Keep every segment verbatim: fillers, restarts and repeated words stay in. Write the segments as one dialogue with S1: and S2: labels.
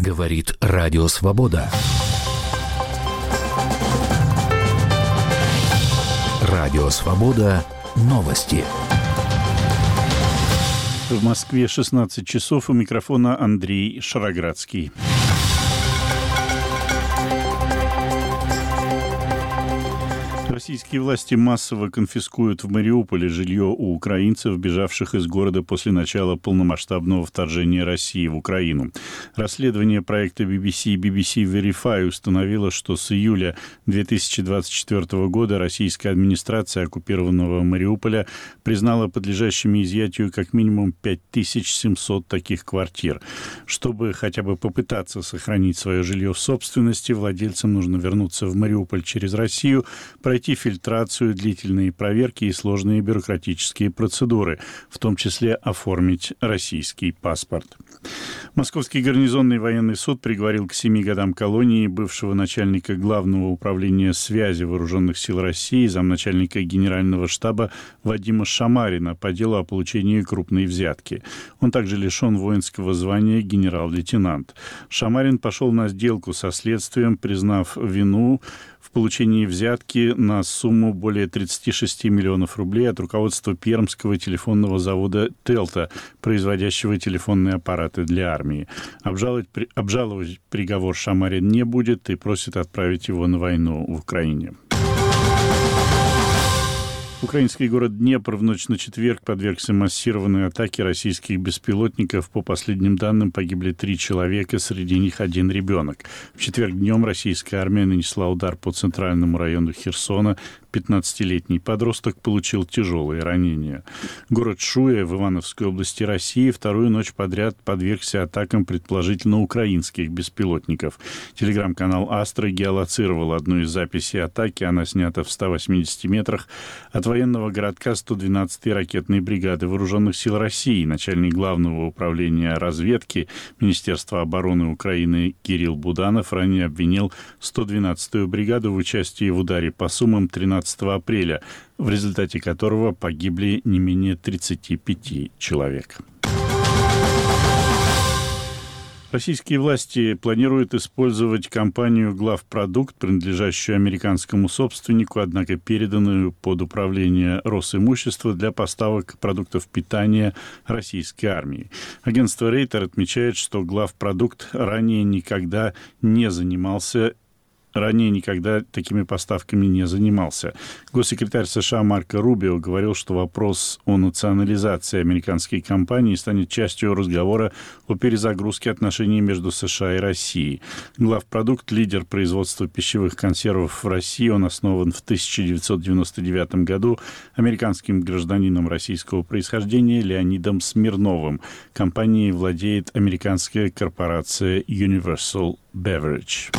S1: Говорит Радио Свобода. Радио Свобода. Новости.
S2: В Москве шестнадцать часов. У микрофона Андрей Шароградский. Российские власти массово конфискуют в Мариуполе жилье у украинцев, бежавших из города после начала полномасштабного вторжения России в Украину. Расследование проекта би би си би би си Verify установило, что с июля две тысячи двадцать четвёртого года российская администрация оккупированного Мариуполя признала подлежащими изъятию как минимум пять тысяч семьсот таких квартир. Чтобы хотя бы попытаться сохранить свое жилье в собственности, владельцам нужно вернуться в Мариуполь через Россию, пройти фильтрацию, длительные проверки и сложные бюрократические процедуры, в том числе оформить российский паспорт. Московский гарнизонный военный суд приговорил к семи годам колонии бывшего начальника Главного управления связи Вооруженных сил России, замначальника Генерального штаба Вадима Шамарина по делу о получении крупной взятки. Он также лишен воинского звания генерал-лейтенант. Шамарин пошел на сделку со следствием, признав вину в получении взятки на сумму более тридцать шесть миллионов рублей от руководства Пермского телефонного завода «Телта», производящего телефонные аппараты для армии. Обжаловать, обжаловать приговор Шамарин не будет и просит отправить его на войну в Украине. Украинский город Днепр в ночь на четверг подвергся массированной атаке российских беспилотников. По последним данным, погибли три человека, среди них один ребенок. В четверг днем российская армия нанесла удар по центральному району Херсона. пятнадцатилетний подросток получил тяжелые ранения. Город Шуя в Ивановской области России вторую ночь подряд подвергся атакам предположительно украинских беспилотников. Телеграм-канал «Астра» геолоцировал одну из записей атаки. Она снята в ста восьмидесяти метрах от военного городка сто двенадцатой ракетной бригады Вооруженных сил России. Начальник Главного управления разведки Министерства обороны Украины Кирилл Буданов ранее обвинил сто двенадцатую бригаду в участии в ударе по Сумам тринадцатого апреля, в результате которого погибли не менее тридцати пяти человек. Российские власти планируют использовать компанию «Главпродукт», принадлежащую американскому собственнику, однако переданную под управление Росимущества для поставок продуктов питания российской армии. Агентство Рейтер отмечает, что «Главпродукт» ранее никогда не занимался Ранее никогда такими поставками не занимался. Госсекретарь США Марко Рубио говорил, что вопрос о национализации американской компании станет частью разговора о перезагрузке отношений между США и Россией. Главпродукт – лидер производства пищевых консервов в России. Он основан в тысяча девятьсот девяносто девятом году американским гражданином российского происхождения Леонидом Смирновым. Компанией владеет американская корпорация Universal Beverage.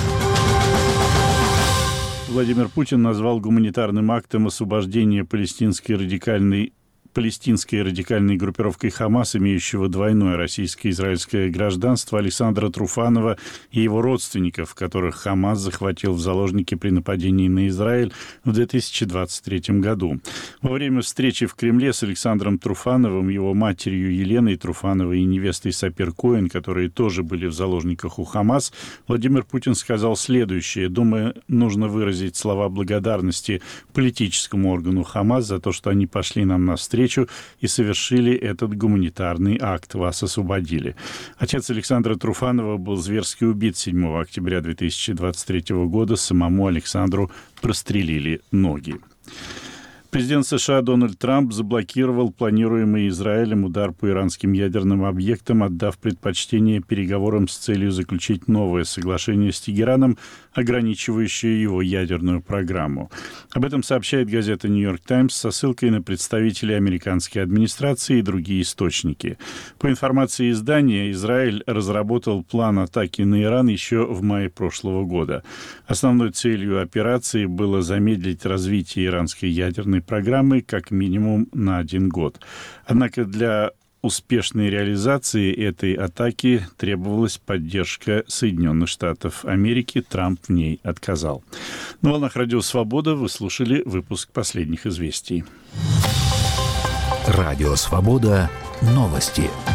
S2: Владимир Путин назвал гуманитарным актом освобождения палестинской радикальной палестинской радикальной группировкой «Хамас», имеющего двойное российско-израильское гражданство, Александра Труфанова и его родственников, которых «Хамас» захватил в заложники при нападении на Израиль в две тысячи двадцать третьем году. Во время встречи в Кремле с Александром Труфановым, его матерью Еленой Труфановой и невестой Сапир Коэн, которые тоже были в заложниках у «Хамас», Владимир Путин сказал следующее: «Думаю, нужно выразить слова благодарности политическому органу «Хамас» за то, что они пошли нам навстречу и совершили этот гуманитарный акт. Вас освободили». Отец Александра Труфанова был зверски убит седьмого октября две тысячи двадцать третьего года. Самому Александру прострелили ноги. Президент США Дональд Трамп заблокировал планируемый Израилем удар по иранским ядерным объектам, отдав предпочтение переговорам с целью заключить новое соглашение с Тегераном, ограничивающее его ядерную программу. Об этом сообщает газета «Нью-Йорк Таймс» со ссылкой на представителей американской администрации и другие источники. По информации издания, Израиль разработал план атаки на Иран еще в мае прошлого года. Основной целью операции было замедлить развитие иранской ядерной программы как минимум на один год. Однако для успешной реализации этой атаки требовалась поддержка Соединенных Штатов Америки. Трамп в ней отказал. На волнах Радио Свобода вы слушали выпуск последних известий.
S1: Радио Свобода. Новости.